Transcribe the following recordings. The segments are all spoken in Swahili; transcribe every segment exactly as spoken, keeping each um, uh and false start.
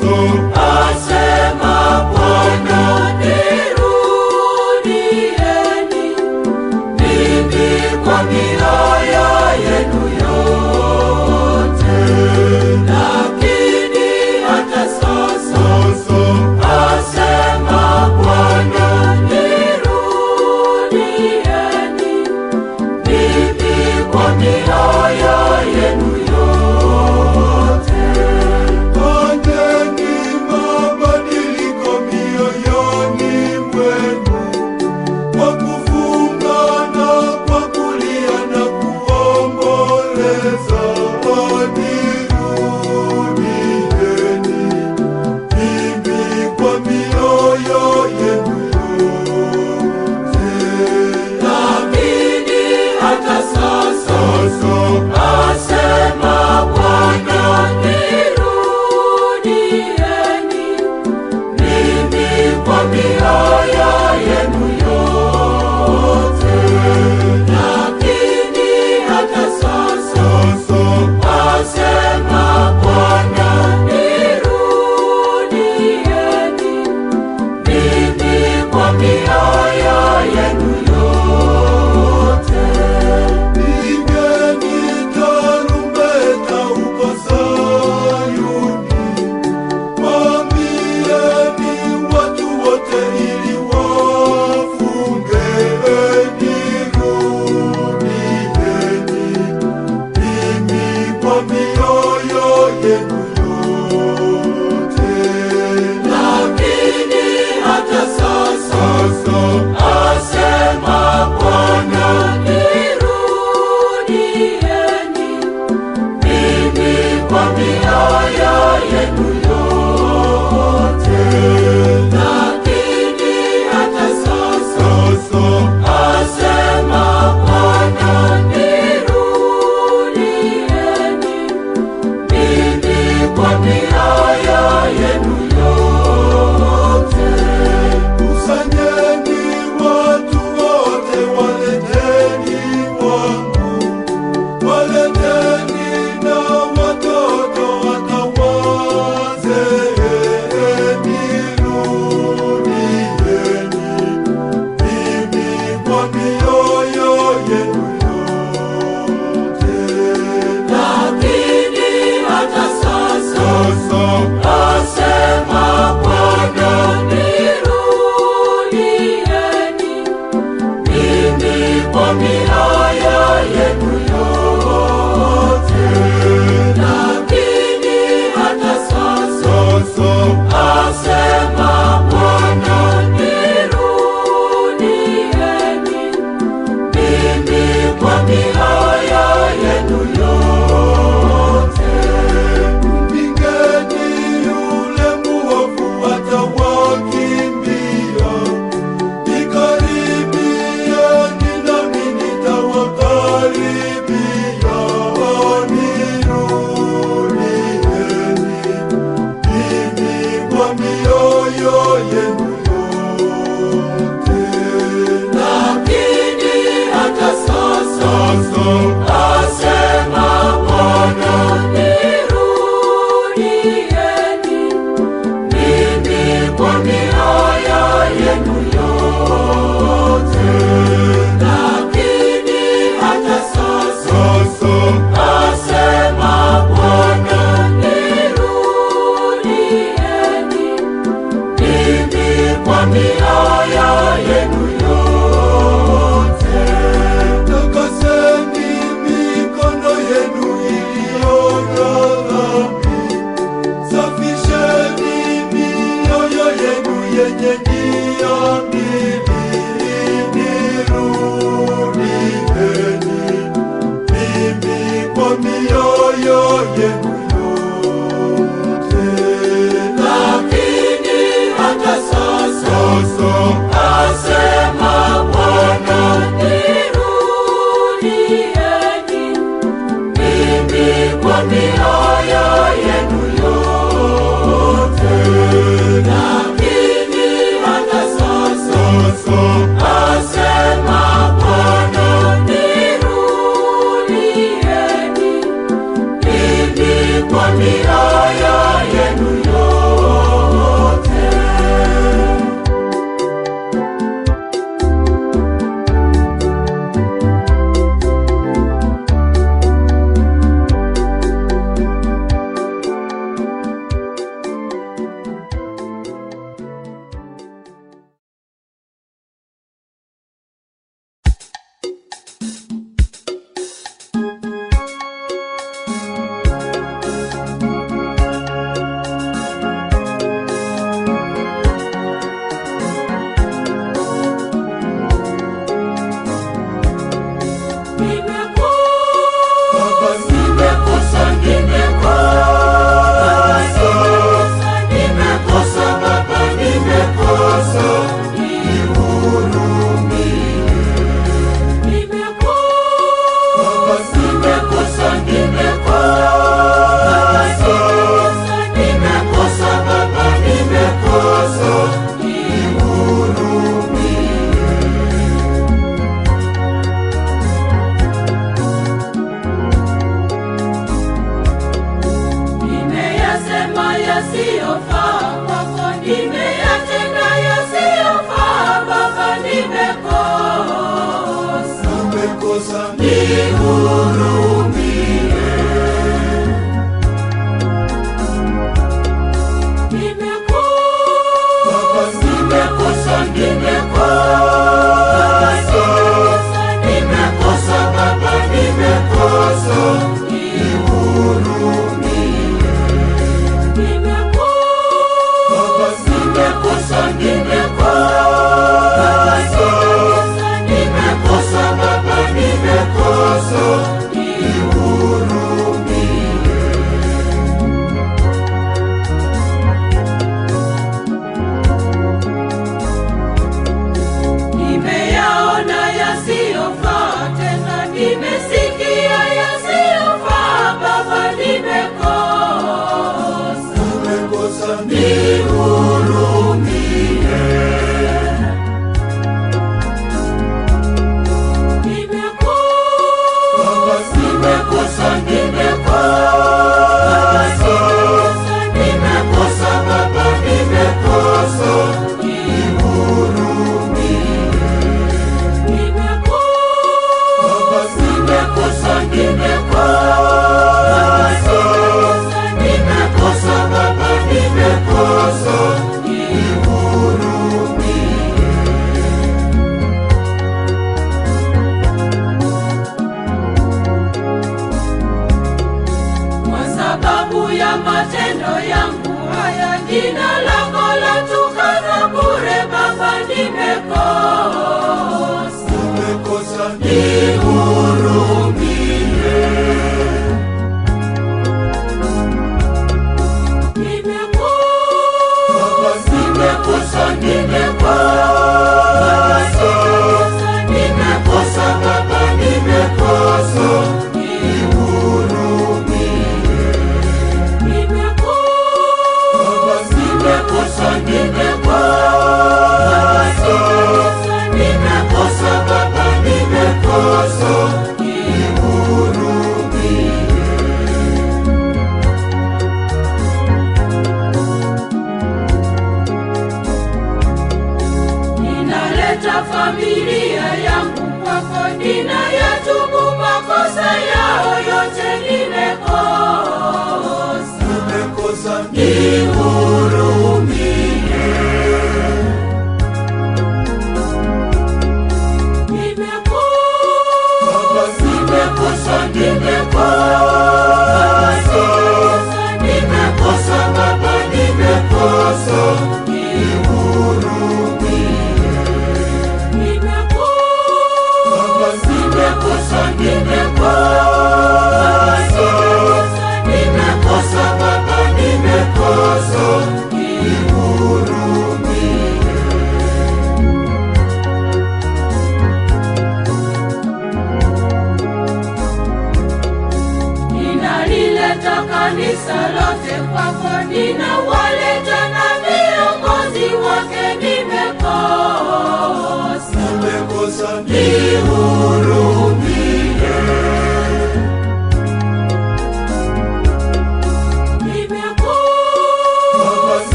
Nikaribia, nina mimi nita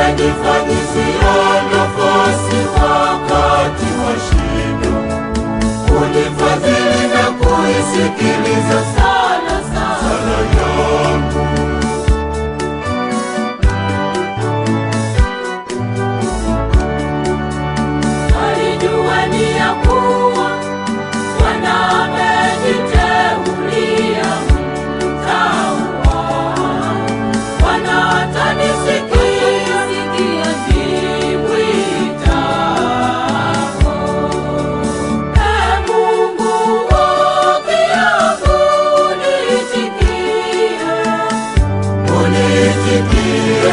Umenifanyizia nafasi wakati wa shida, unifadhili na kuisikiliza sala sala yangu. Alijua ni ya kuwa Bwana ameniteulia mtaua, Bwana atanisikia nimwitako. Ee Mungu wangu, unitikie, unitikie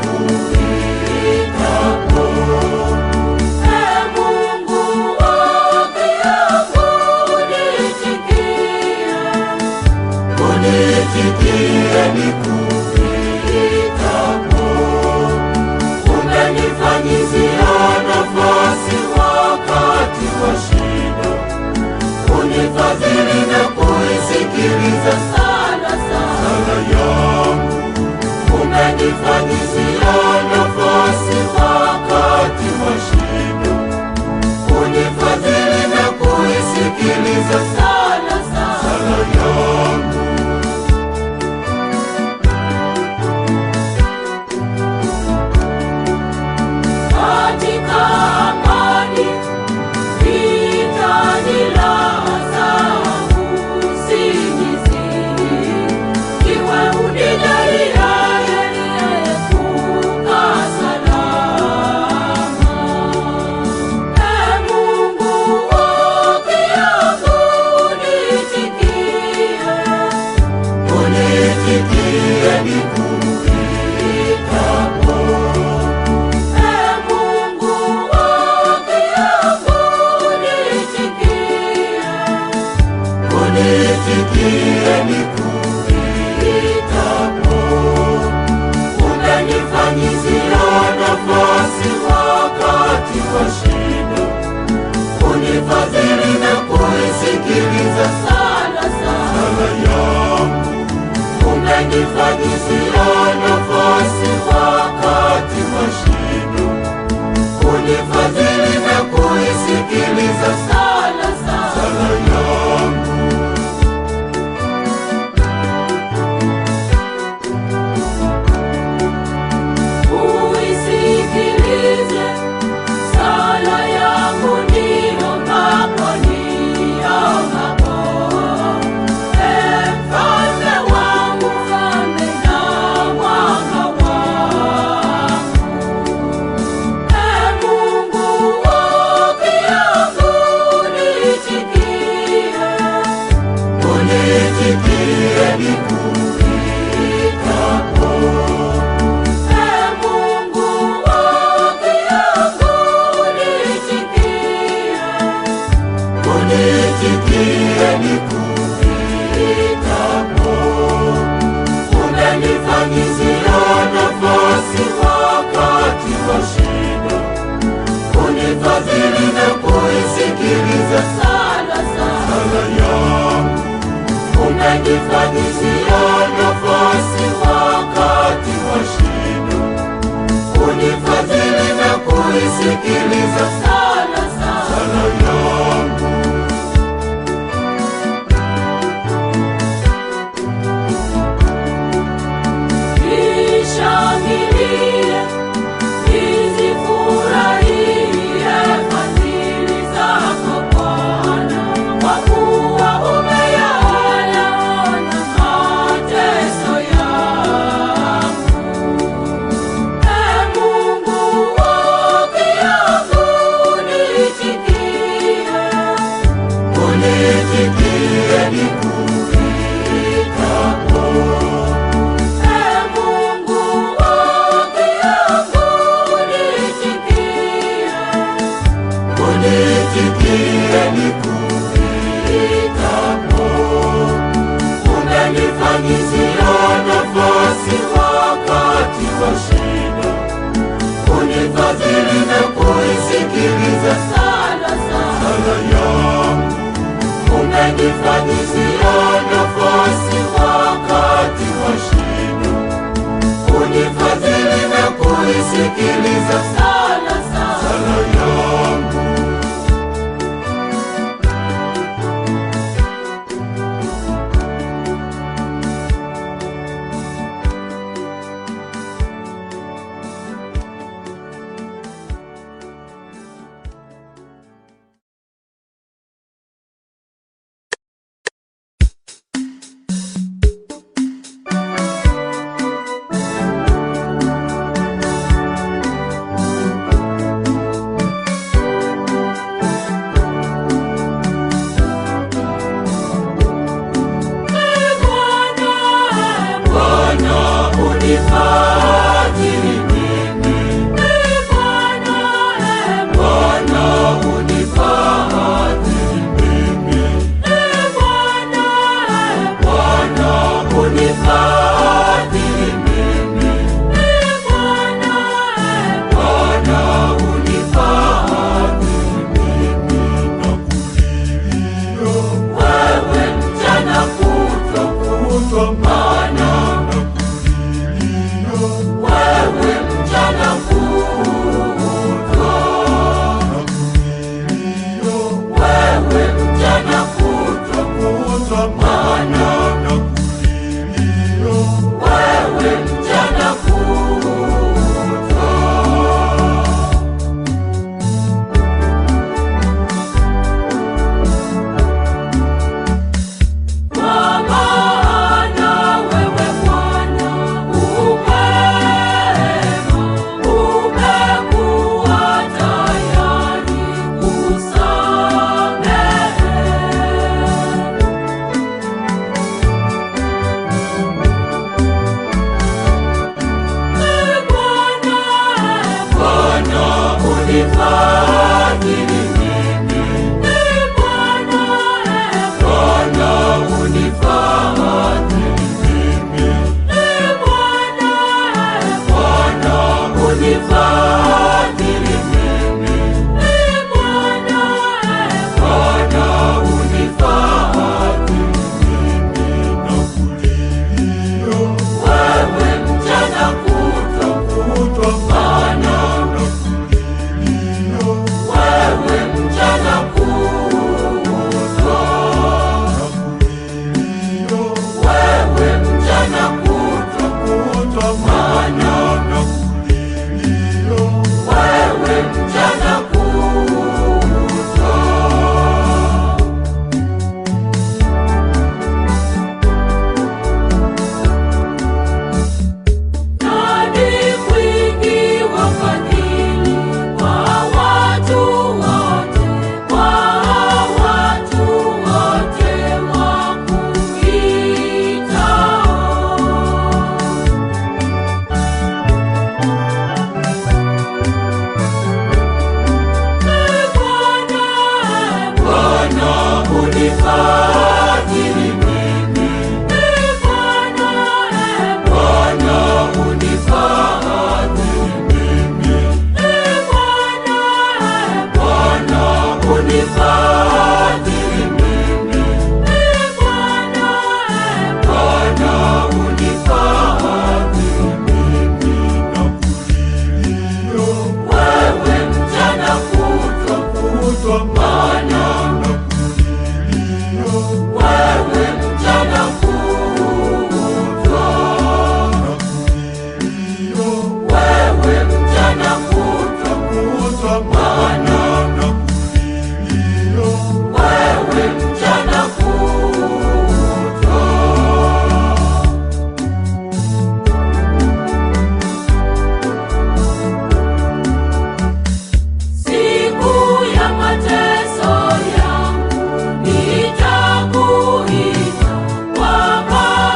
nikuitako. Ee Mungu wangu, unitikie, unitikie nikuitako. Umenifanyizia nafasi wakati wa shida, unifadhili na kuisikiliza sala sala yangu. Umenifanyizia nafasi wakati wa shida, unifadhili na kuisikiliza sala sala yangu. Katika amani vitani raha zangu sijizi, iwe unijaliaye niliyeepuka salama. Ee Mungu wangu, unitikie, unitikie nikuitako. Unitikie nikuitako. Umenifanyizia nafasi wakati wa shida, unifadhili na kuisikiliza sala sala yangu. Umenifanyizia nafasi wakati wa shida, unifadhili na kuisikiliza sala sala yangu. Uisikilize sala yangu niombapo, niombapo. Ee Mfalme wangu, mfalme na mwanga wangu. Ee Mungu wangu, unitikie, unitikie nikuitako. Ee Mungu wangu, unitikie, unitikie nikuitako. Umenifanyizia nafasi wakati wa shida, unifadhili na kuisikiliza sala sala yangu. Umenifanyizia nafasi wakati wa shida, unifadhili na kuisikiliza sala sala yangu. Nishangilie, nizifurahie fadhili zako Bwana, kwa kuwa umeyaona mateso yangu. Ee Mungu wangu, kuisikiliza sala sala yangu.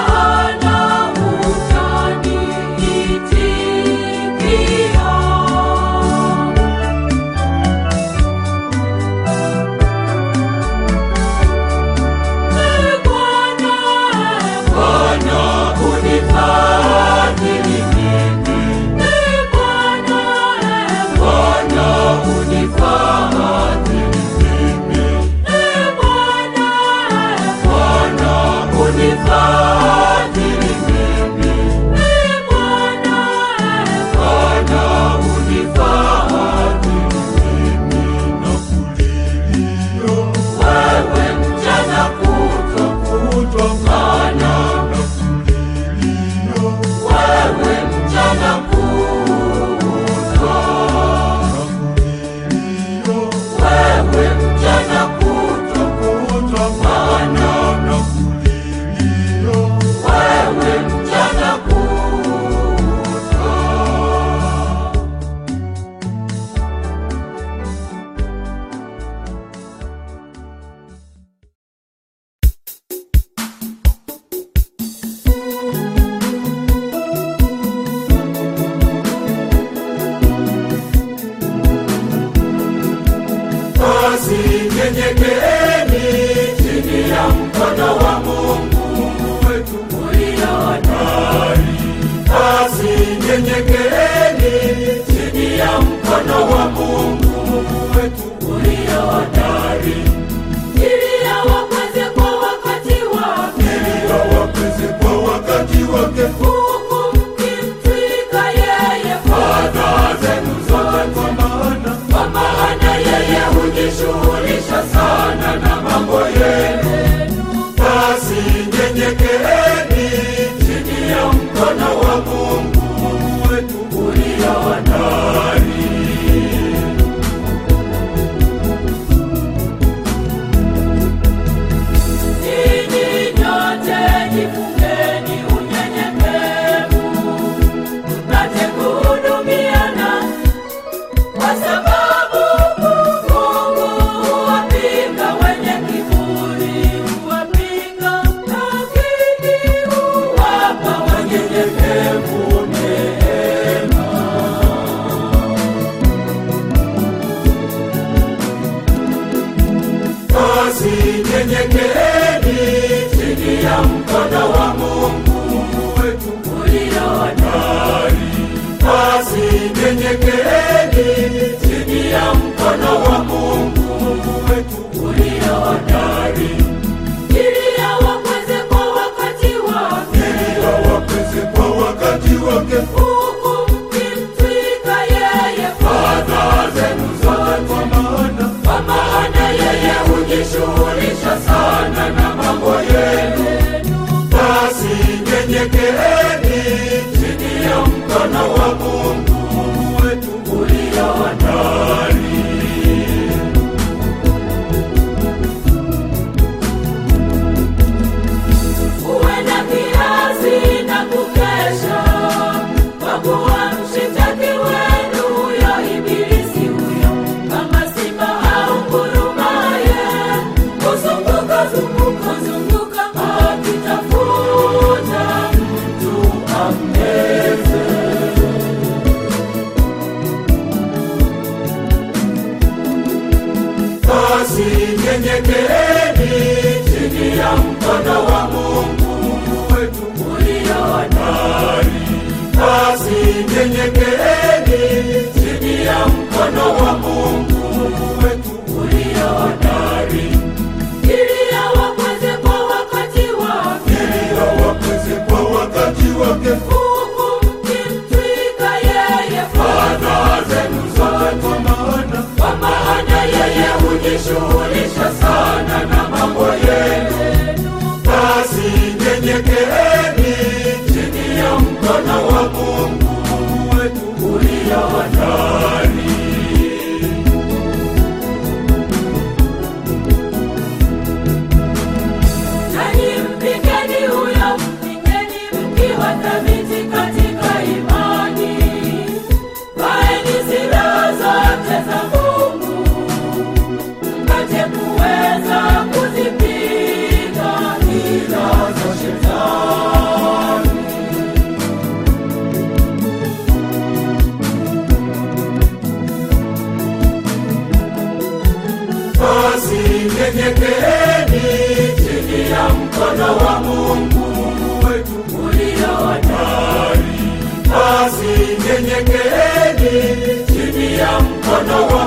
Nitakuita kwa maana utaniitikia. chini ya mkono wa Mungu wetu ulio hodari, ili awakweze kwa wakati wake, ili awakweze kwa wakati wake, huku mkimtwika yeye fadhaa zenu zote, kwa maana kwa maana yeye hujishughulisha sana na mambo yenu. Basi nyenyekeeni chini ya mkono wa Mungu wetu ulio hodari. Ninyi nyote jifungeni unyenyekevu, mpate kuhudumiana, kwa sababu Mungu huwapinga wenye kiburi, huwapinga, lakini huwapa wanyenyekevu neema. Basi nyenyekeeni chini ya mkono wa Mungu wetu ulio hodari. Basi nyenyekeeni chini ya mkono wa Mungu wetu ulio hodari, ili awakweze kwa wakati wake, ili awakweze kwa wakati wake, huku mkimtwika yeye fadhaa zenu zote, kwa maana kwa maana yeye hujishughulisha sana na mambo yenu. Basi nyenyekeeni chini ya mkono wa Mungu wetu ulio hodari. Uwe na kiasi na kukesha, kwa kuwa mshitaki wenu huyo ibilisi huyo, kama simba angurumaye, huzunguka zunguka zunguka akitafuta mtu ammeze. Basi nyenyekeeni chini ya mkono wa Mungu wetu ulio hodari. Basi nyenyekeeni chini ya mkono wa Mungu wetu ulio hodari, ili awakweze kwa wakati wake, ili awakweze kwa wakati wake, huku mkimtwika yeye fadhaa zenu zote, kwa maana kwa maana yeye hujishughulisha sana na mambo yenu. Basi nyenyekeeni chini ya mkono wa Mungu wetu ulio hodari. Nanyi mpingeni huyo, mpingeni mkiwa thabiti katika imani, vaeni silaha zote za Mungu, mpate kuweza kuzipinga hila za Shetani. Basi nyenyekeeni chini ya mkono wa Mungu wetu ulio hodari. Basi nyenyekeeni chini ya mkono wa